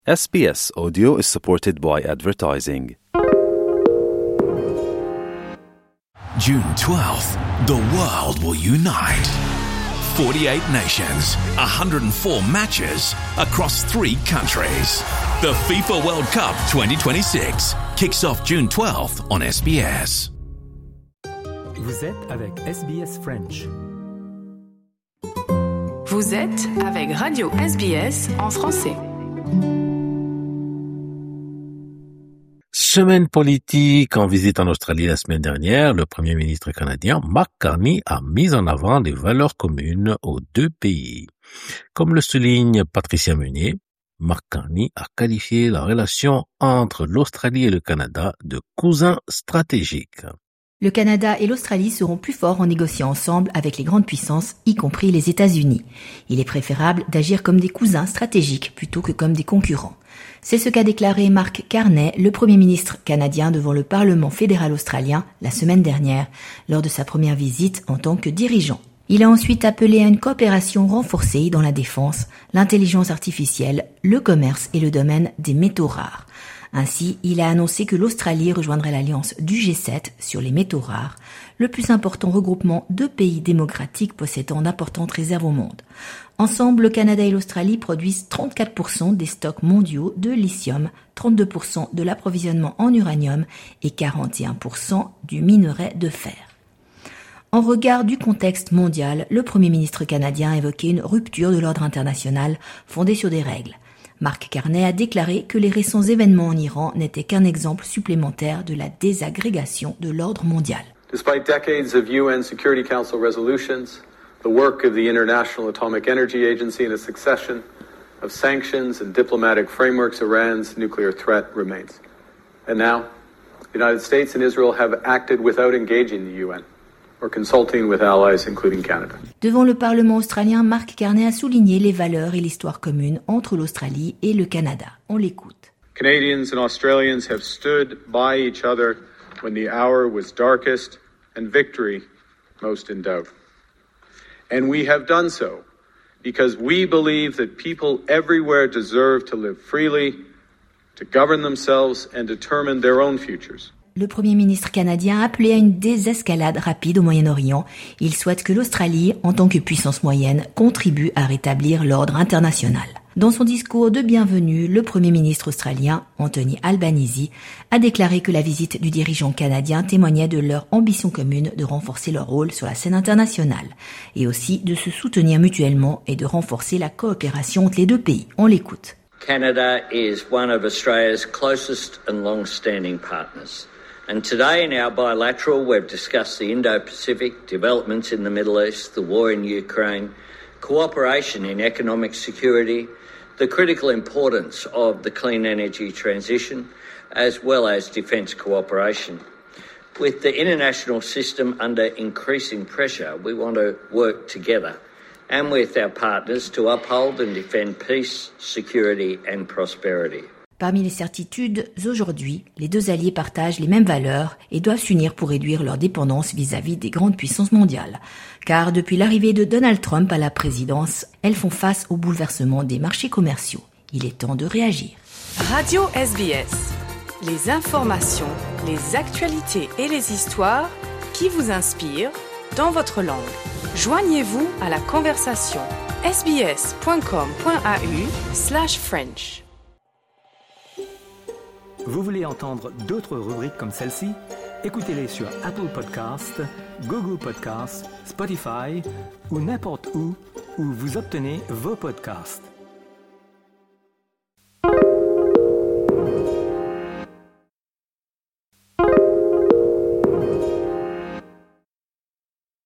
SBS Audio is supported by advertising. June 12th, the world will unite. 48 nations, 104 matches across 3 countries. The FIFA World Cup 2026 kicks off June 12th on SBS. Vous êtes avec SBS French. Vous êtes avec Radio SBS en français. Semaine politique en visite en Australie la semaine dernière, le Premier ministre canadien Mark Carney a mis en avant les valeurs communes aux 2 pays. Comme le souligne Patricia Meunier, Mark Carney a qualifié la relation entre l'Australie et le Canada de cousins stratégiques. Le Canada et l'Australie seront plus forts en négociant ensemble avec les grandes puissances, y compris les États-Unis. Il est préférable d'agir comme des cousins stratégiques plutôt que comme des concurrents. C'est ce qu'a déclaré Mark Carney, le Premier ministre canadien, devant le Parlement fédéral australien la semaine dernière, lors de sa première visite en tant que dirigeant. Il a ensuite appelé à une coopération renforcée dans la défense, l'intelligence artificielle, le commerce et le domaine des métaux rares. Ainsi, il a annoncé que l'Australie rejoindrait l'alliance du G7 sur les métaux rares, le plus important regroupement de pays démocratiques possédant d'importantes réserves au monde. Ensemble, le Canada et l'Australie produisent 34% des stocks mondiaux de lithium, 32% de l'approvisionnement en uranium et 41% du minerai de fer. En regard du contexte mondial, le Premier ministre canadien a évoqué une rupture de l'ordre international fondée sur des règles. Mark Carney a déclaré que les récents événements en Iran n'étaient qu'un exemple supplémentaire de la désagrégation de l'ordre mondial. Despite decades of UN Security Council resolutions, the work of the International Atomic Energy Agency and a succession of sanctions and diplomatic frameworks, Iran's nuclear threat remains. And now, the United States and Israel have acted without engaging the UN. Or consulting with allies, including Canada. Devant le Parlement australien, Mark Carney a souligné les valeurs et l'histoire commune entre l'Australie et le Canada. On l'écoute. Canadians and Australians have stood by each other when the hour was darkest and victory most in doubt. And we have done so because we believe that people everywhere deserve to live freely, to govern themselves and determine their own futures. Le Premier ministre canadien a appelé à une désescalade rapide au Moyen-Orient. Il souhaite que l'Australie, en tant que puissance moyenne, contribue à rétablir l'ordre international. Dans son discours de bienvenue, le Premier ministre australien, Anthony Albanese, a déclaré que la visite du dirigeant canadien témoignait de leur ambition commune de renforcer leur rôle sur la scène internationale, et aussi de se soutenir mutuellement et de renforcer la coopération entre les 2 pays. On l'écoute. Canada is one of Australia's closest and long-standing partners. And today in our bilateral, we've discussed the Indo-Pacific, developments in the Middle East, the war in Ukraine, cooperation in economic security, the critical importance of the clean energy transition, as well as defence cooperation. With the international system under increasing pressure, we want to work together and with our partners to uphold and defend peace, security and prosperity. Parmi les certitudes, aujourd'hui, les 2 alliés partagent les mêmes valeurs et doivent s'unir pour réduire leur dépendance vis-à-vis des grandes puissances mondiales. Car depuis l'arrivée de Donald Trump à la présidence, elles font face au bouleversement des marchés commerciaux. Il est temps de réagir. Radio SBS. Les informations, les actualités et les histoires qui vous inspirent dans votre langue. Joignez-vous à la conversation sbs.com.au/French. Vous voulez entendre d'autres rubriques comme celle-ci? Écoutez-les sur Apple Podcasts, Google Podcasts, Spotify ou n'importe où vous obtenez vos podcasts.